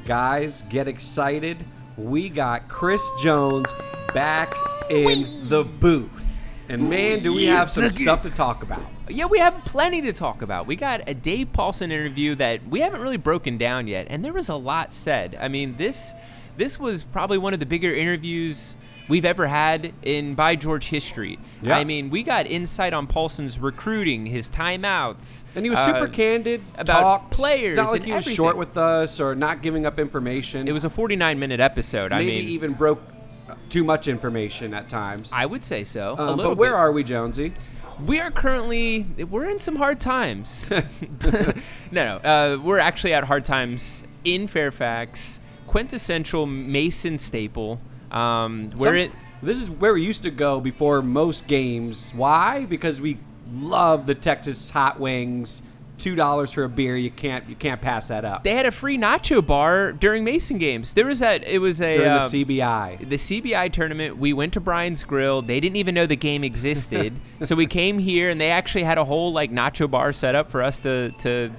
Guys, get excited. We got Chris Jones back in the booth. And man, do we have some stuff to talk about. Yeah, we have plenty to talk about. We got a Dave Paulsen interview that we haven't really broken down yet, and there was a lot said. I mean, this was probably one of the bigger interviews we've ever had in By George history. Yeah. I mean, we got insight on Paulsen's recruiting, his timeouts. And he was super candid about talked. players. It's not like and he was everything. short with us or not giving up information. It was a 49-minute episode. Maybe I mean, even broke too much information at times. I would say so. A little but where bit. are we, Jonesy? We're in some hard times. No. We're actually at hard times in Fairfax, quintessential Mason staple. This is where we used to go before most games. Why? Because we love the Texas hot wings. $2 for a beer. You can't pass that up. They had a free nacho bar during Mason games. During the CBI. The CBI tournament. We went to Brian's Grill. They didn't even know the game existed. So we came here, and they actually had a whole nacho bar set up for us to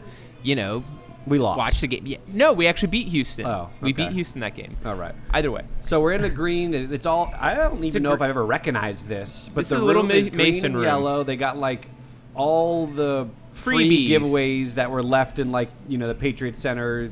we lost. watch the game. Yeah. No, we actually beat Houston. Oh, We okay. beat Houston that game. All right. Either way. So we're in the green. It's all. I don't even know if I've ever recognized this, but This the is a little room is green Mason and room. yellow. They got all the free Freebies. giveaways that were left in the Patriot Center,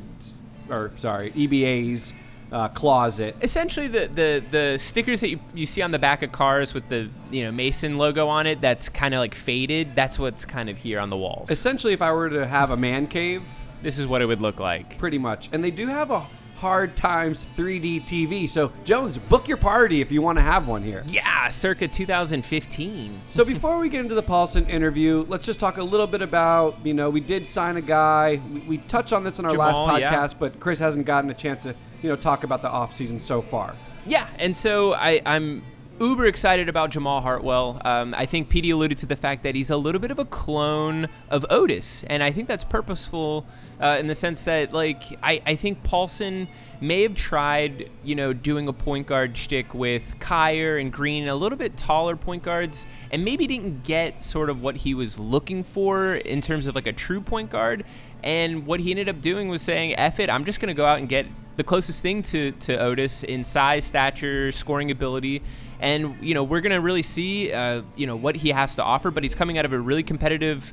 EBA's closet. Essentially, the stickers that you see on the back of cars with the Mason logo on it, that's kind of faded. That's what's kind of here on the walls. Essentially, if I were to have a man cave, This is what it would look like. pretty much. And they do have a Hard Times 3D TV. So Jones, book your party if you want to have one here. Yeah, circa 2015. So before we get into the Paulsen interview, let's just talk a little bit about, we did sign a guy. We touched on this in our last Jamal, yeah. podcast, but Chris hasn't gotten a chance to, talk about the offseason so far. Yeah, and so I'm uber excited about Jamal Hartwell. I think Petey alluded to the fact that he's a little bit of a clone of Otis, and I think that's purposeful in the sense that, I think Paulsen may have tried, doing a point guard shtick with Kyer and Green, a little bit taller point guards, and maybe didn't get sort of what he was looking for in terms of a true point guard. And what he ended up doing was saying, F it, I'm just going to go out and get the closest thing to Otis in size, stature, scoring ability. And, we're going to really see, what he has to offer. But he's coming out of a really competitive,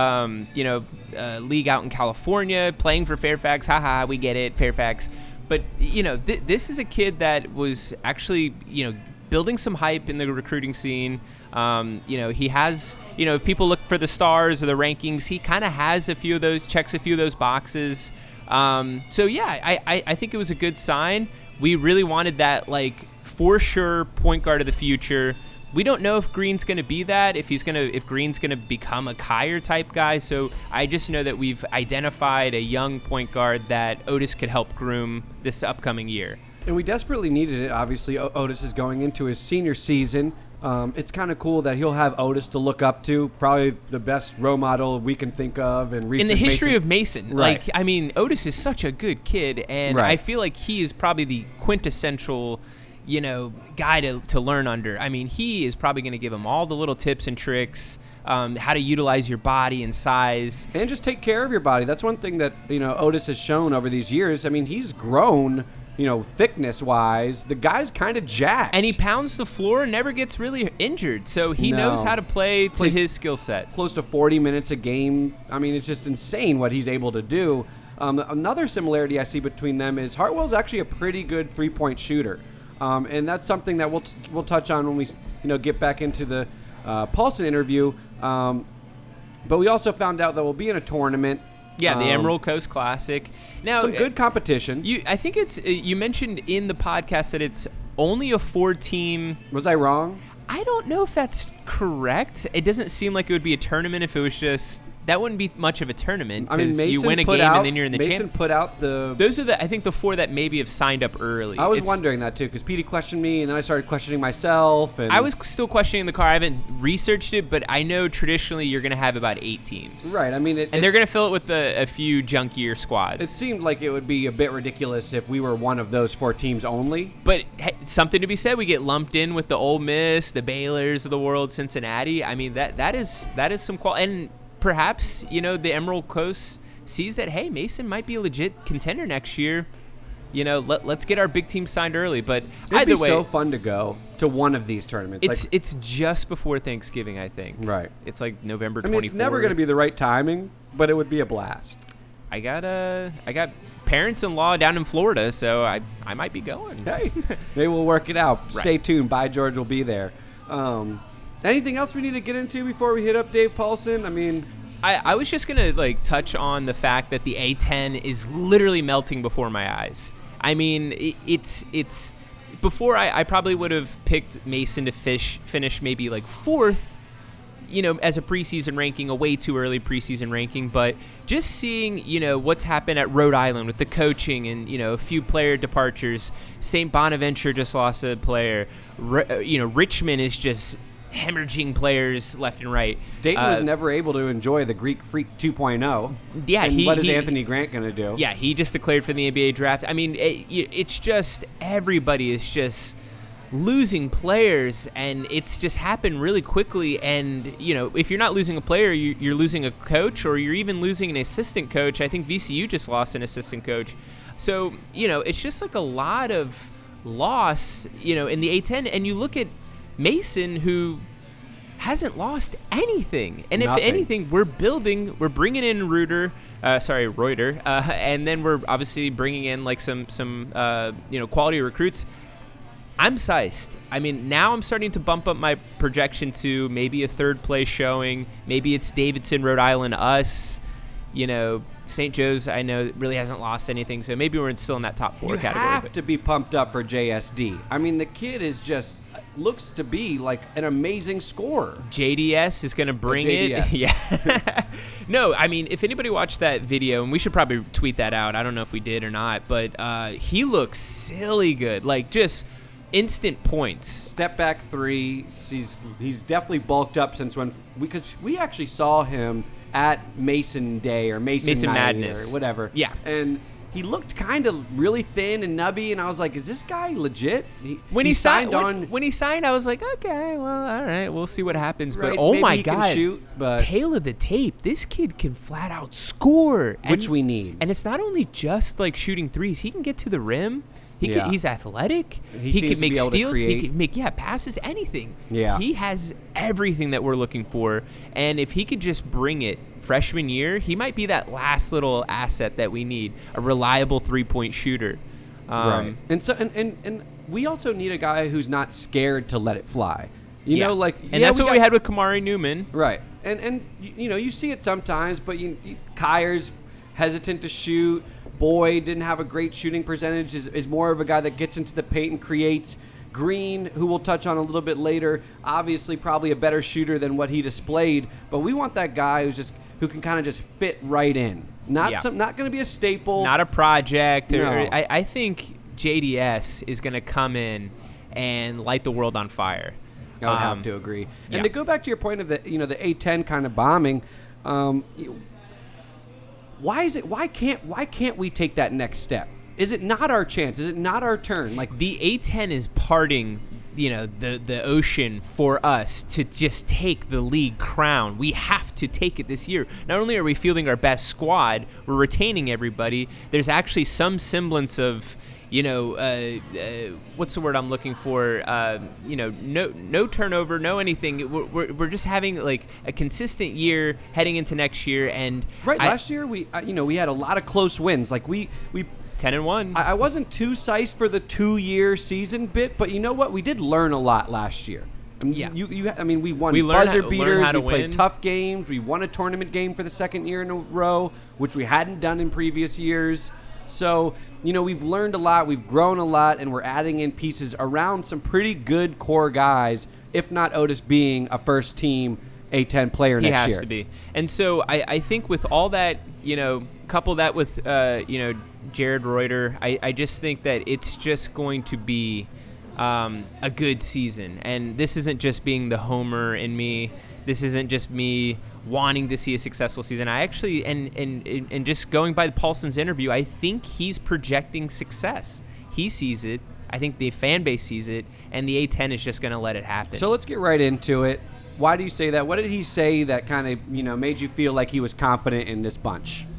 league out in California, playing for Fairfax. Ha, we get it, Fairfax. But, this is a kid that was actually, building some hype in the recruiting scene. He has, if people look for the stars or the rankings, he kind of has checks a few of those boxes. So yeah, I think it was a good sign. We really wanted that, for sure point guard of the future. We don't know if Green's going to be that, if Green's going to become a Kyer type guy. So I just know that we've identified a young point guard that Otis could help groom this upcoming year. And we desperately needed it. Obviously, Otis is going into his senior season. It's kind of cool that he'll have Otis to look up to, probably the best role model we can think of in recent in the history Mason. of Mason. Right. Otis is such a good kid, and Right. I feel like he is probably the quintessential, guy to learn under. I mean, he is probably going to give him all the little tips and tricks, how to utilize your body and size. And just take care of your body. That's one thing that, Otis has shown over these years. I mean, he's grown, thickness-wise. The guy's kind of jacked. And he pounds the floor and never gets really injured, so he knows how to play to his skill set. Close to 40 minutes a game. I mean, it's just insane what he's able to do. Another similarity I see between them is Hartwell's actually a pretty good three-point shooter. And that's something that we'll touch on when we get back into the Paulsen interview. But we also found out that we'll be in a tournament. Yeah, the Emerald Coast Classic. Now, some good competition. I think it's you mentioned in the podcast that it's only a 4-team. Was I wrong? I don't know if that's correct. It doesn't seem like it would be a tournament if it was just. That wouldn't be much of a tournament because you win a game and then you're in the Mason put out the. Those are I think the 4 that maybe have signed up early. I was wondering that too because Petey questioned me and then I started questioning myself. And I was still questioning the car. I haven't researched it, but I know traditionally you're going to have about 8 teams. Right. I mean, and they're going to fill it with a few junkier squads. It seemed like it would be a bit ridiculous if we were one of those 4 teams only. But hey, something to be said. We get lumped in with the Ole Miss, the Baylors of the world, Cincinnati. I mean, that is some quality. And perhaps, the Emerald Coast sees that, hey, Mason might be a legit contender next year. let's get our big team signed early. But It'd either be way, so fun to go to one of these tournaments. it's just before Thanksgiving, I think. Right. It's like November 24th. I mean, it's never going to be the right timing, but it would be a blast. I got parents-in-law down in Florida, so I might be going. Hey, maybe we'll work it out. Right. Stay tuned. By George will be there. Anything else we need to get into before we hit up Dave Paulson? I mean, I was just going to touch on the fact that the A10 is literally melting before my eyes. I mean, it's before I probably would have picked Mason to finish maybe like 4th, as a preseason ranking, a way too early preseason ranking. But just seeing, what's happened at Rhode Island with the coaching and, a few player departures. St. Bonaventure just lost a player. Richmond is just hemorrhaging players left and right. Dayton was never able to enjoy the Greek Freak 2.0. Yeah, and what is Anthony Grant going to do? Yeah, he just declared for the NBA draft. I mean, it's just everybody is just losing players, and it's just happened really quickly. And if you're not losing a player, you're losing a coach, or you're even losing an assistant coach. I think VCU just lost an assistant coach. So it's just like a lot of loss in the A10. And you look at Mason, who hasn't lost anything, and Nothing. If anything, we're bringing in Reuter, and then we're obviously bringing in like some quality recruits. I'm sized. I mean, now I'm starting to bump up my projection to maybe a 3rd place showing. Maybe it's Davidson, Rhode Island, us. St. Joe's, I know, really hasn't lost anything, so maybe we're still in that top 4 category. You have to be pumped up for JSD. I mean, the kid is just looks to be like an amazing scorer. JDS is going to bring it. Yeah. No, I mean, if anybody watched that video, and we should probably tweet that out. I don't know if we did or not, but he looks silly good. Like, just instant points. Step back 3. He's definitely bulked up since because we actually saw him at Mason Day or Mason Madness or whatever. Yeah. And he looked kind of really thin and nubby, and I was like, is this guy legit? When he signed, I was like, okay, well, all right, we'll see what happens. Right, but oh maybe my he God, can shoot, but tail of the tape, this kid can flat out score. Which we need. And it's not only just like shooting threes. He can get to the rim. He's athletic. He can make steals. He can make passes, anything. Yeah. He has everything that we're looking for. And if he could just bring it freshman year, he might be that last little asset that we need, a reliable 3-point shooter. Right. And so and we also need a guy who's not scared to let it fly. That's what we had with Kamari Newman. Right. And you see it sometimes, but Kyer's hesitant to shoot. Boyd didn't have a great shooting percentage, is more of a guy that gets into the paint and creates. Green, who we'll touch on a little bit later, obviously probably a better shooter than what he displayed, but we want that guy who can kind of just fit right in. Not going to be a staple. Not a project. No. I think JDS is going to come in and light the world on fire. I would have to agree. Yeah. And to go back to your point of the A10 kind of bombing, why can't we take that next step? Is it not our chance? Is it not our turn? Like, the A10 is parting, the ocean for us to just take the league crown. We have to take it this year. Not only are we fielding our best squad, we're retaining everybody. There's actually some semblance of, what's the word I'm looking for? No turnover, no anything. We're just having like a consistent year heading into next year. And last year we had a lot of close wins. Like we 10-1. I wasn't too psyched for the 2-year season bit, but you know what? We did learn a lot last year. Yeah. We won buzzer beaters. We played tough games. We won a tournament game for the 2nd year in a row, which we hadn't done in previous years. So, we've learned a lot. We've grown a lot, and we're adding in pieces around some pretty good core guys, if not Otis being a first-team A10 player next year. He has to be. And so I think with all that, couple that with, Jared Reuter, I just think that it's just going to be a good season. And this isn't just being the homer in me. This isn't just me wanting to see a successful season. I actually, and just going by Paulson's interview, I think he's projecting success. He sees it. I think the fan base sees it, and the A10 is just going to let it happen. So let's get right into it. Why do you say that? What did he say that kind of, made you feel like he was confident in this bunch?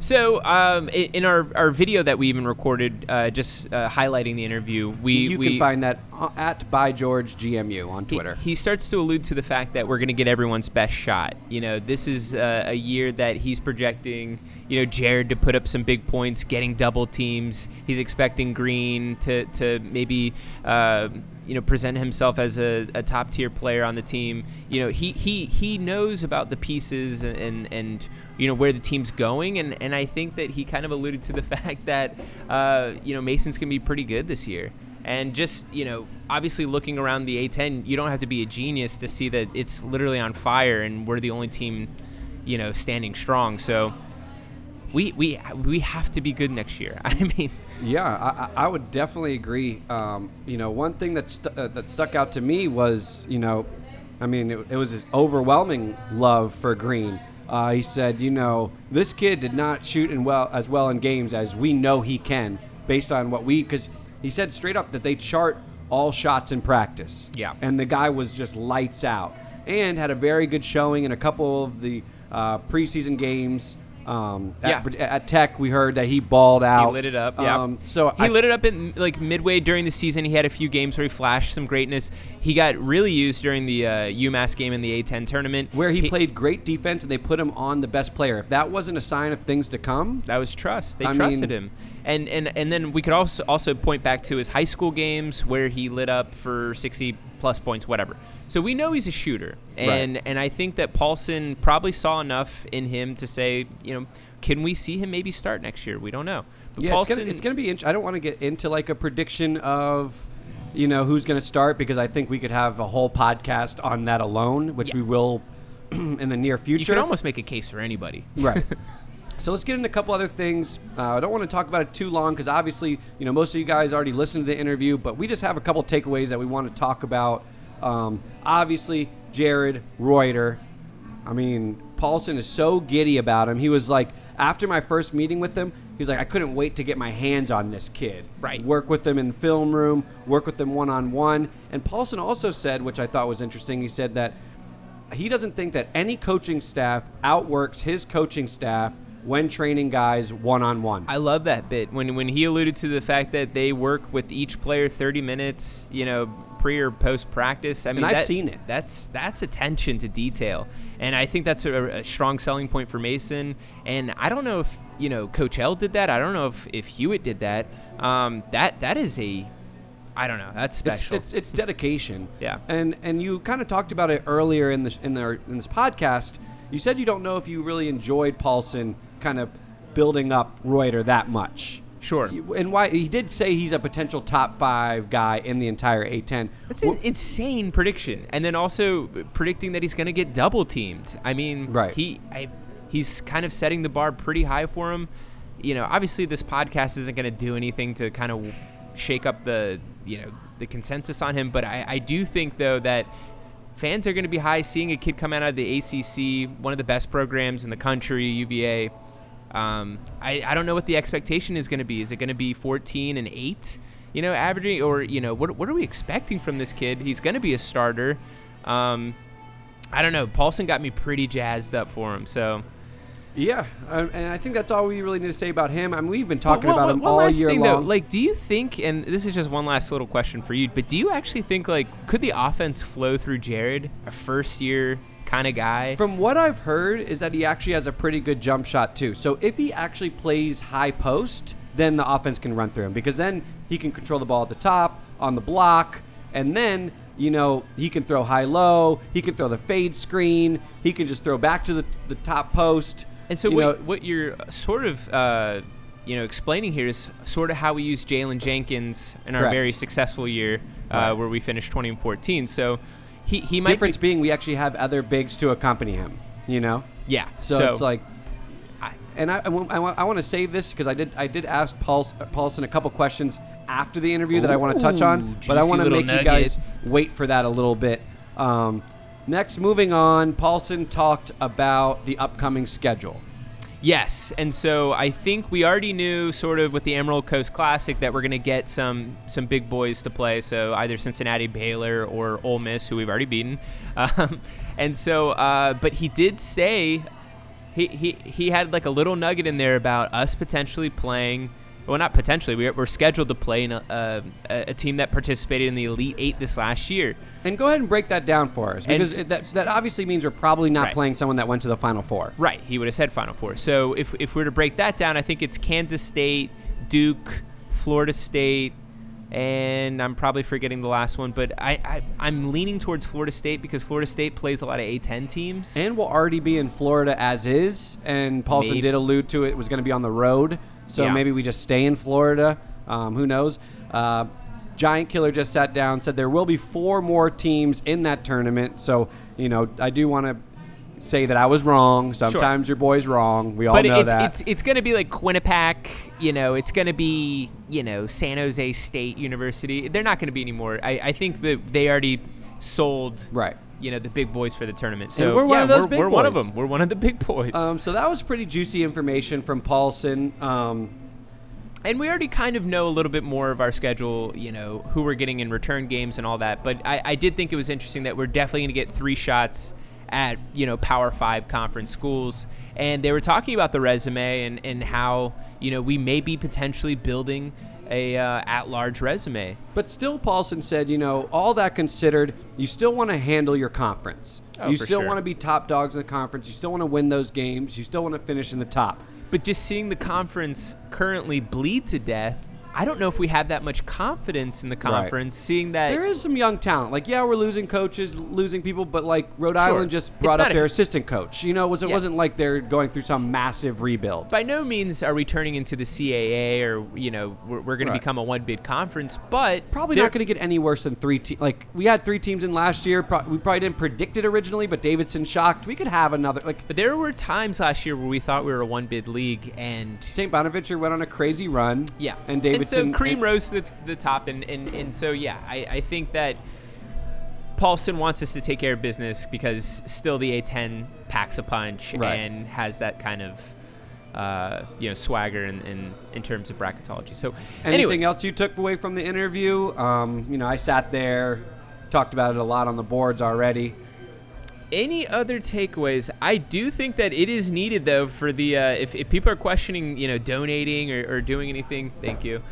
So in our video that we even recorded, just highlighting the interview, you can find that at ByGeorgeGMU on Twitter. He starts to allude to the fact that we're going to get everyone's best shot. This is a year that he's projecting, Jared to put up some big points, getting double teams. He's expecting Green to maybe present himself as a top tier player on the team. He knows about the pieces and where the team's going, and I think that he kind of alluded to the fact that Mason's gonna be pretty good this year. And just obviously looking around the A10, you don't have to be a genius to see that it's literally on fire, and we're the only team standing strong. So we have to be good next year. I mean, yeah, I would definitely agree. One thing that stuck out to me was it was his overwhelming love for Green. He said, this kid did not shoot as well in games as we know he can, based on because he said straight up that they chart all shots in practice. Yeah. And the guy was just lights out and had a very good showing in a couple of the preseason games. At Tech, we heard that he balled out. He lit it up. Yeah. He lit it up in midway during the season. He had a few games where he flashed some greatness. He got really used during the UMass game in the A10 tournament, where he played great defense, and they put him on the best player. If that wasn't a sign of things to come, that was trust. They trusted him. And then we could also point back to his high school games where he lit up for 60 plus points, whatever. So we know he's a shooter, and I think that Paulson probably saw enough in him to say, can we see him maybe start next year? We don't know. But Paulson, it's gonna be. I don't want to get into like a prediction of, who's going to start, because I think we could have a whole podcast on that alone, which we will in the near future. You could almost make a case for anybody, right? So let's get into a couple other things. I don't want to talk about it too long because obviously, most of you guys already listened to the interview, but we just have a couple takeaways that we want to talk about. Obviously, Jared Reuter. I mean, Paulson is so giddy about him. He was like, after my first meeting with him, he was like, I couldn't wait to get my hands on this kid. Right. Work with him in the film room, work with him one-on-one. And Paulson also said, which I thought was interesting, he said that he doesn't think that any coaching staff outworks his coaching staff when training guys one-on-one. I love that bit. When he alluded to the fact that they work with each player 30 minutes, pre or post practice. I mean, I've seen it. That's attention to detail, and I think that's a strong selling point for Mason. And I don't know if Coach L did that. I don't know if Hewitt did that. That is I don't know. That's special. It's dedication. Yeah. And you kind of talked about it earlier in this podcast. You said you don't know if you really enjoyed Paulson kind of building up Reuter that much. Sure. And why he did say he's a potential top 5 guy in the entire A10. That's an insane prediction. And then also predicting that he's going to get double teamed. I mean, right. He's kind of setting the bar pretty high for him. Obviously this podcast isn't going to do anything to kind of shake up the consensus on him, but I do think though that fans are going to be high seeing a kid come out of the ACC, one of the best programs in the country, UVA. I don't know what the expectation is going to be. Is it going to be 14 and 8, averaging, or what are we expecting from this kid? He's going to be a starter. I don't know. Paulson got me pretty jazzed up for him. So. Yeah, and I think that's all we really need to say about him. I mean, we've been talking about him all year long. Though, like, do you think, and this is just one last little question for you, but do you actually think, could the offense flow through Jared, a first-year kind of guy? From what I've heard is that he actually has a pretty good jump shot, too. So if he actually plays high post, then the offense can run through him, because then he can control the ball at the top, on the block, and then he can throw high-low, he can throw the fade screen, he can just throw back to the top post. And so what you're sort of, explaining here is sort of how we used Jalen Jenkins in our very successful year where we finished 20-14. So he might difference being we actually have other bigs to accompany him. Yeah. So it's like, I want to save this because I did ask Paulson a couple questions after the interview that I want to touch on, but I want to make you guys wait for that a little bit. Next, moving on, Paulson talked about the upcoming schedule. Yes, and so I think we already knew sort of with the Emerald Coast Classic that we're going to get some big boys to play, so either Cincinnati, Baylor, or Ole Miss, who we've already beaten. And so, but he did say he had like a little nugget in there about us potentially playing. Well, not potentially. We're scheduled to play in a team that participated in the Elite Eight this last year. And go ahead and break that down for us, because that obviously means we're probably not Right. playing someone that went to the Final Four. Right. He would have said Final Four. So if we were to break that down, I think it's Kansas State, Duke, Florida State, and I'm probably forgetting the last one, but I'm leaning towards Florida State because Florida State plays a lot of A-10 teams. And we'll already be in Florida as is, and Paulson Maybe. did allude to it was going to be on the road, so Yeah. maybe we just stay in Florida. Who knows? Giant Killer just sat down, said there will be 4 more teams in that tournament, so, I do want to say that I was wrong. Sometimes your boy's wrong. We all know that. It's going to be like Quinnipiac, it's going to be, San Jose State University. They're not going to be anymore. I think that they already sold Right. the big boys for the tournament. So And we're one of those big we're one of boys. them. We're one of the big boys. So that was pretty juicy information from Paulson. And we already kind of know a little bit more of our schedule, who we're getting in return games and all that. But I did think it was interesting that we're definitely going to get 3 shots at, Power 5 conference schools. And they were talking about the resume and how, we may be potentially building a at-large resume. But still, Paulson said, all that considered, you still want to handle your conference. Oh, You for still sure. want to be top dogs in the conference. You still want to win those games. You still want to finish in the top. But just seeing the conference currently bleed to death, I don't know if we have that much confidence in the conference, seeing that There is some young talent. We're losing coaches, losing people, but Rhode Sure. Island just It's brought not up a- their assistant coach. It Yeah. wasn't like they're going through some massive rebuild. by no means are we turning into the CAA or, we're going to Right. become a one-bid conference, but Probably there- not going to get any worse than 3 teams. We had 3 teams in last year. We probably didn't predict it originally, but Davidson shocked. We could have another. But there were times last year where we thought we were a one-bid league, and St. Bonaventure went on a crazy run. yeah, And Davidson. And so cream rose to the top, and so yeah, I think that Paulson wants us to take care of business because still the A10 packs a punch Right. and has that kind of swagger in terms of bracketology. So Anything anyway, else you took away from the interview? I sat there, talked about it a lot on the boards already. any other takeaways? I do think that it is needed though for the if people are questioning donating or doing anything. Thank you.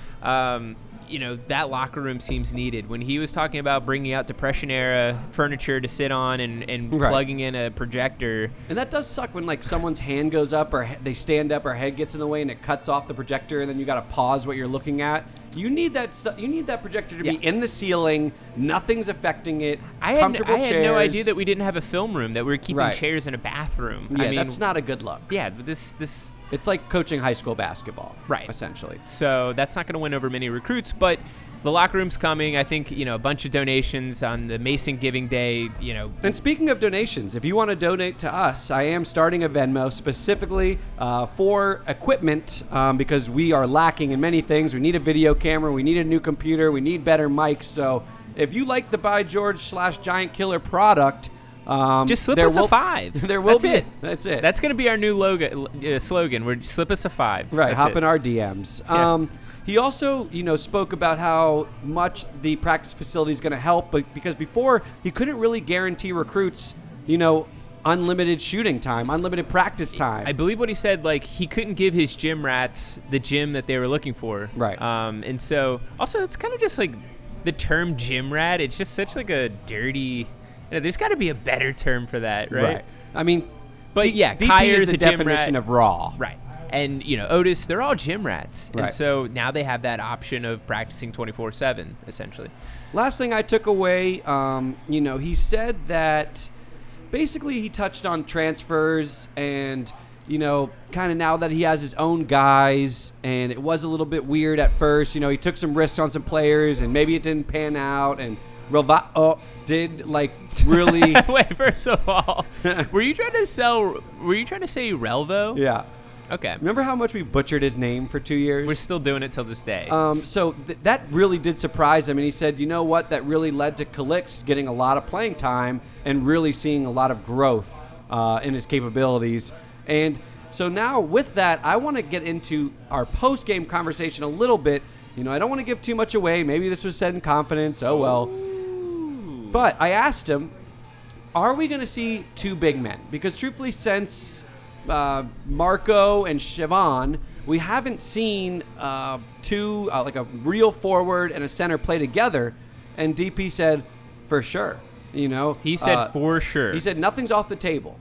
That locker room seems needed. When he was talking about bringing out Depression era furniture to sit on and Right. plugging in a projector, And that does suck when someone's hand goes up or they stand up or head gets in the way and it cuts off the projector and then you got to pause what you're looking at. You need that you need that projector to be Yeah. in the ceiling. Nothing's affecting it. I Comfortable had chairs. no idea that we didn't have a film room, that we were keeping Right. chairs in a bathroom. Yeah, I mean, that's not a good look. Yeah, but this. It's like coaching high school basketball, Right. essentially. So that's not going to win over many recruits, but the locker room's coming. I think, a bunch of donations on the Mason Giving Day, And speaking of donations, if you want to donate to us, I am starting a Venmo specifically for equipment because we are lacking in many things. We need a video camera. We need a new computer. We need better mics. So if you like the By George / Giant Killer product, just slip there us will- a 5. There will That's be. it. That's it. That's going to be our new slogan. We're slip us a 5. Right, That's hop it. in our DMs. Yeah. He also, spoke about how much the practice facility is going to help, but because before he couldn't really guarantee recruits, unlimited shooting time, unlimited practice time. I believe what he said, he couldn't give his gym rats the gym that they were looking for. Right. And so, also, it's kind of just the term gym rat. It's just such a dirty. There's got to be a better term for that, right? I mean, But yeah, DP Kyer's is the a gym definition rat. of raw. Right. And, Otis, they're all gym rats. Right. And so now they have that option of practicing 24/7, essentially. Last thing I took away, he said that basically he touched on transfers and, kind of now that he has his own guys, and it was a little bit weird at first. He took some risks on some players, and maybe it didn't pan out, and did really. Wait, first of all, were you trying to say Relvo? Yeah. Okay. Remember how much we butchered his name for 2 years? We're still doing it till this day. So that really did surprise him, and he said, you know what, that really led to Calix getting a lot of playing time and really seeing a lot of growth in his capabilities. And so now with that, I want to get into our post-game conversation a little bit. I don't want to give too much away. Maybe this was said in confidence. Oh, well. But I asked him, are we going to see 2 big men? Because truthfully, since Marco and Siobhan, we haven't seen two, like a real forward and a center play together. And DP said, for sure. You know, he said for sure. He said nothing's off the table.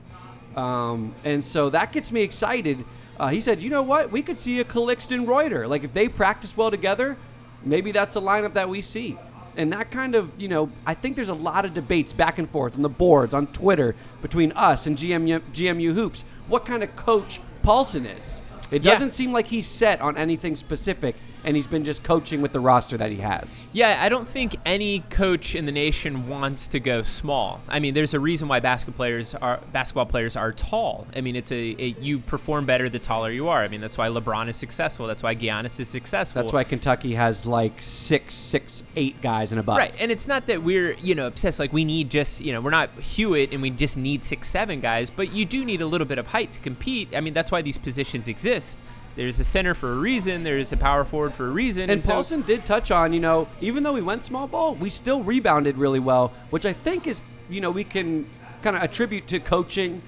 And so that gets me excited. He said, you know what? We could see a Calixton Reuter. Like, if they practice well together, maybe that's a lineup that we see. And that kind of, you know, I think there's a lot of debates back and forth on the boards, on Twitter, between us and GMU Hoops, what kind of coach Paulson is. It doesn't seem like he's set on anything specific, and he's been just coaching with the roster that he has. Yeah, I don't think any coach in the nation wants to go small. I mean, there's a reason why basketball players are tall. I mean, you perform better the taller you are. I mean, that's why LeBron is successful. That's why Giannis is successful. That's why Kentucky has like 6'8" guys and above. Right, and it's not that we're, obsessed. Like, we need just, we're not Hewitt and we just need 6'7" guys, but you do need a little bit of height to compete. I mean, that's why these positions exist. There's a center for a reason. There's a power forward for a reason. And Paulson did touch on, even though we went small ball, we still rebounded really well, which I think is, we can kind of attribute to coaching,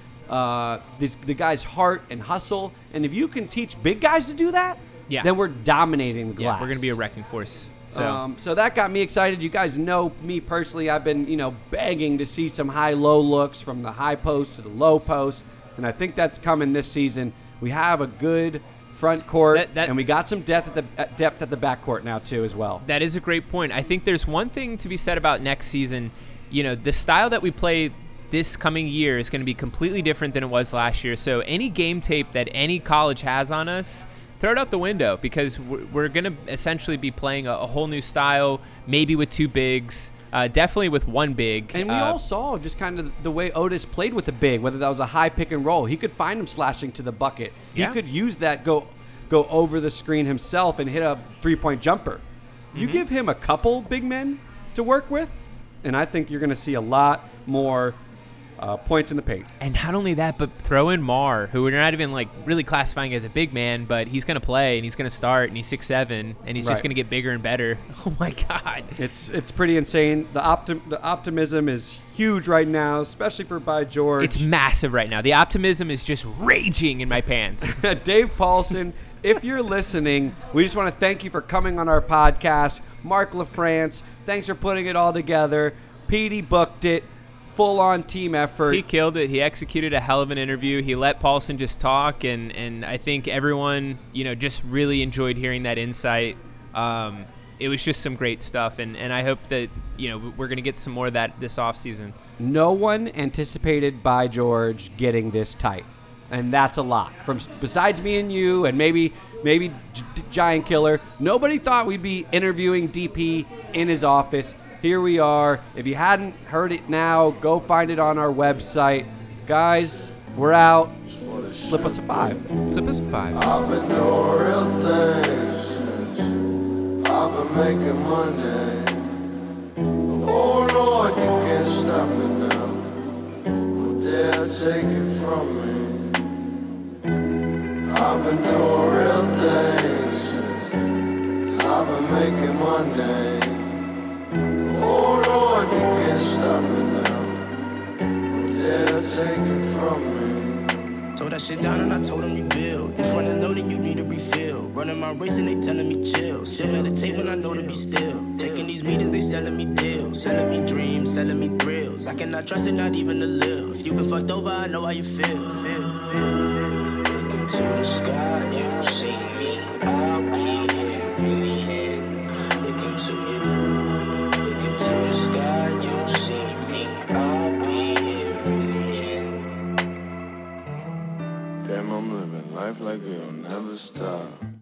the guy's heart and hustle. And if you can teach big guys to do that, then we're dominating the glass. Yeah, we're going to be a wrecking force. So that got me excited. You guys know me personally. I've been, begging to see some high-low looks from the high post to the low post. And I think that's coming this season. We have a good front court, and we got some depth at the back court now too as well. That is a great point. I think there's one thing to be said about next season. The style that we play this coming year is going to be completely different than it was last year. So any game tape that any college has on us, throw it out the window, because we're going to essentially be playing a whole new style, maybe with two bigs. Definitely with one big. And we all saw just kind of the way Otis played with the big, whether that was a high pick and roll. He could find him slashing to the bucket. He could use that, go over the screen himself and hit a three-point jumper. You give him a couple big men to work with, and I think you're going to see a lot more points in the paint. And not only that, but throw in Mar, who we're not even really classifying as a big man, but he's going to play and he's going to start and he's 6'7", and he's just going to get bigger and better. Oh my God, it's pretty insane. The optimism is huge right now, especially for By George. It's massive right now. The optimism is just raging in my pants. Dave Paulson, if you're listening, we just want to thank you for coming on our podcast. Mark LaFrance, thanks for putting it all together. Petey booked it. Full-on team effort. He killed it. He executed a hell of an interview. He let Paulson just talk, and I think everyone, just really enjoyed hearing that insight. It was just some great stuff, and I hope that, we're going to get some more of that this offseason. No one anticipated By George getting this tight, and that's a lock. Besides me and you, and maybe Giant Killer, nobody thought we'd be interviewing DP in his office. Here we are. If you hadn't heard it now, go find it on our website. Guys, we're out. Slip us a 5. Slip us a 5. I've been doing real things since I've been making money. Oh Lord, you can't stop me now. They'll take it from me. I've been doing real things since I've been making money. Oh Lord, you can't stop me now. They'll take it from me. Told that shit down and I told him rebuild. Just running low, then you need a refill. Running my race and they telling me chill. Still meditate when I know to be still. Taking these meetings, they selling me deals. Selling me dreams, selling me thrills. I cannot trust it, not even a little. If you been fucked over, I know how you feel. Look into the sky, you see me. I'll be here in the end. Look into the sky, you see me. I'll be here in the end. Damn, I'm living life like it'll never stop.